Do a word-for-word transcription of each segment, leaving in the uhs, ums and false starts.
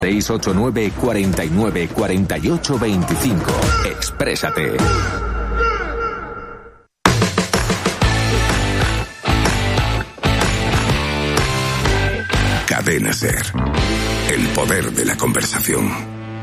seis ocho nueve, cuatro nueve, cuatro ocho dos cinco. Exprésate. Cadena SER. El poder de la conversación.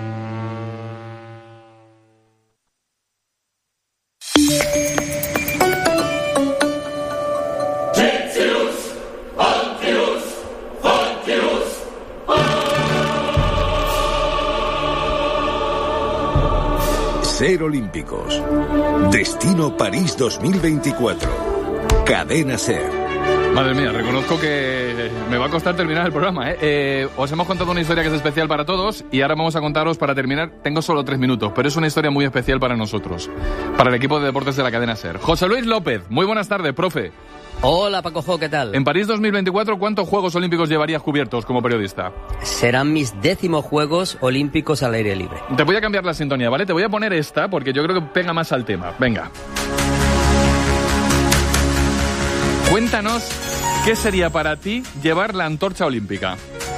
Ser Olímpicos. Destino París dos mil veinticuatro. Cadena SER. Madre mía, reconozco que me va a costar terminar el programa, ¿eh? Eh, os hemos contado una historia que es especial para todos y ahora vamos a contaros para terminar. Tengo solo tres minutos, pero es una historia muy especial para nosotros, para el equipo de deportes de la cadena SER. José Luis López, muy buenas tardes, profe. Hola, Paco Jo, ¿qué tal? En París dos mil veinticuatro, ¿cuántos Juegos Olímpicos llevarías cubiertos como periodista? Serán mis décimos Juegos Olímpicos al aire libre. Te voy a cambiar la sintonía, ¿vale? Te voy a poner esta porque yo creo que pega más al tema. Venga. Cuéntanos, ¿qué sería para ti llevar la antorcha olímpica?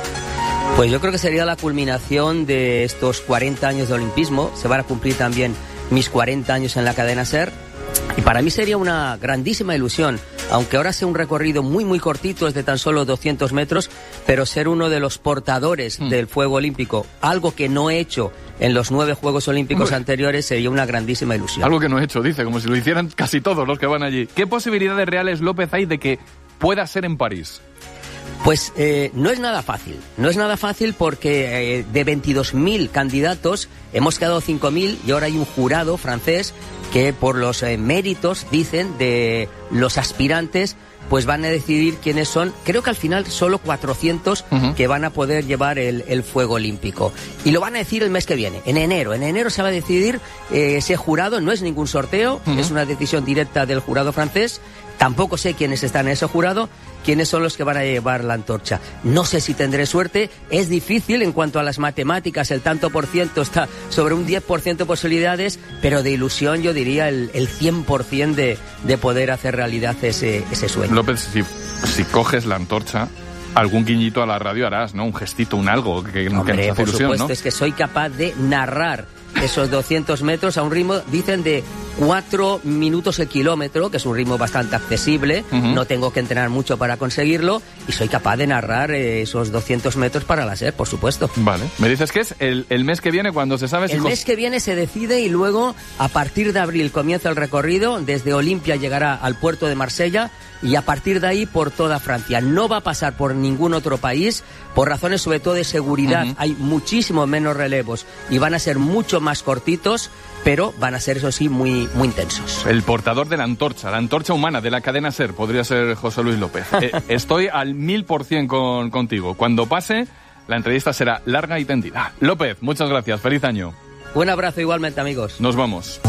Pues yo creo que sería la culminación de estos cuarenta años de olimpismo. Se van a cumplir también mis cuarenta años en la cadena SER. Y para mí sería una grandísima ilusión, aunque ahora sea un recorrido muy muy cortito, es de tan solo doscientos metros, pero ser uno de los portadores mm. del fuego olímpico, algo que no he hecho en los nueve Juegos Olímpicos Uy. anteriores, sería una grandísima ilusión. Algo que no he hecho, dice, como si lo hicieran casi todos los que van allí. ¿Qué posibilidades reales, López, hay de que pueda ser en París? Pues eh, no es nada fácil, no es nada fácil porque eh, de veintidós mil candidatos hemos quedado cinco mil y ahora hay un jurado francés que por los eh, méritos, dicen, de los aspirantes, pues van a decidir quiénes son. Creo que al final solo cuatrocientos uh-huh. que van a poder llevar el, el fuego olímpico. Y lo van a decir el mes que viene, en enero. En enero se va a decidir eh, ese jurado, no es ningún sorteo, uh-huh. es una decisión directa del jurado francés. Tampoco sé quiénes están en ese jurado, quiénes son los que van a llevar la antorcha. No sé si tendré suerte, es difícil en cuanto a las matemáticas, el tanto por ciento está sobre un diez por ciento de posibilidades, pero de ilusión yo diría el, el cien por ciento de, de poder hacer realidad ese, ese sueño. López, si, si coges la antorcha, algún guiñito a la radio harás, ¿no? Un gestito, un algo que, Hombre, que nos hace por ilusión, supuesto, ¿no? Es que soy capaz de narrar esos doscientos metros a un ritmo, dicen, de cuatro minutos el kilómetro, que es un ritmo bastante accesible, uh-huh. no tengo que entrenar mucho para conseguirlo, y soy capaz de narrar eh, esos doscientos metros para la SER, por supuesto. Vale. ¿Me dices que es el, el mes que viene cuando se sabe si... El mes que viene se decide y luego, a partir de abril, comienza el recorrido, desde Olimpia llegará al puerto de Marsella, y a partir de ahí por toda Francia. No va a pasar por ningún otro país, por razones sobre todo de seguridad. Uh-huh. Hay muchísimo menos relevos y van a ser mucho más cortitos, pero van a ser, eso sí, muy, muy intensos. El portador de la antorcha, la antorcha humana de la cadena SER, podría ser José Luis López. eh, estoy al mil por cien con, contigo. Cuando pase, la entrevista será larga y tendida. López, muchas gracias. Feliz año. Un abrazo igualmente, amigos. Nos vamos.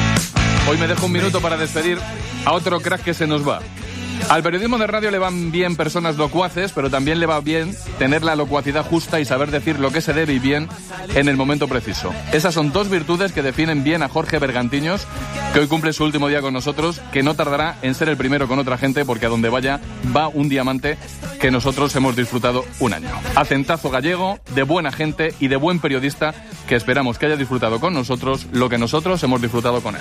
Hoy me dejo un minuto para despedir a otro crack que se nos va. Al periodismo de radio le van bien personas locuaces, pero también le va bien tener la locuacidad justa y saber decir lo que se debe y bien en el momento preciso. Esas son dos virtudes que definen bien a Jorge Bergantiños, que hoy cumple su último día con nosotros, que no tardará en ser el primero con otra gente, porque a donde vaya va un diamante que nosotros hemos disfrutado un año. Acentazo gallego, de buena gente y de buen periodista, que esperamos que haya disfrutado con nosotros lo que nosotros hemos disfrutado con él.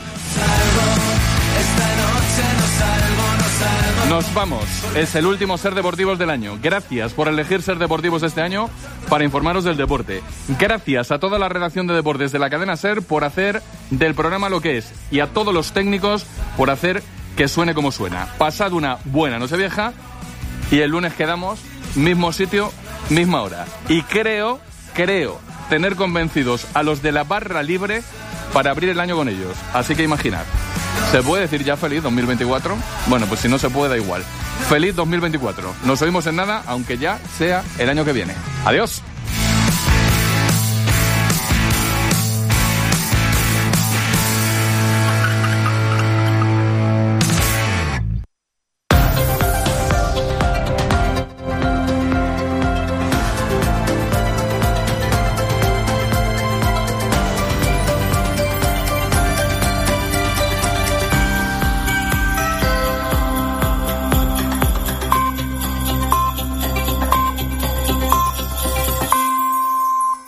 Nos vamos. Es el último Ser Deportivos del año. Gracias por elegir Ser Deportivos este año para informaros del deporte. Gracias a toda la redacción de deportes de la cadena SER por hacer del programa lo que es, y a todos los técnicos por hacer que suene como suena. Pasad una buena Nochevieja y el lunes quedamos, mismo sitio, misma hora. Y creo, creo tener convencidos a los de la barra libre para abrir el año con ellos. Así que imaginad. ¿Se puede decir ya feliz dos mil veinticuatro? Bueno, pues si no se puede, da igual. Feliz dos mil veinticuatro. Nos oímos en nada, aunque ya sea el año que viene. Adiós.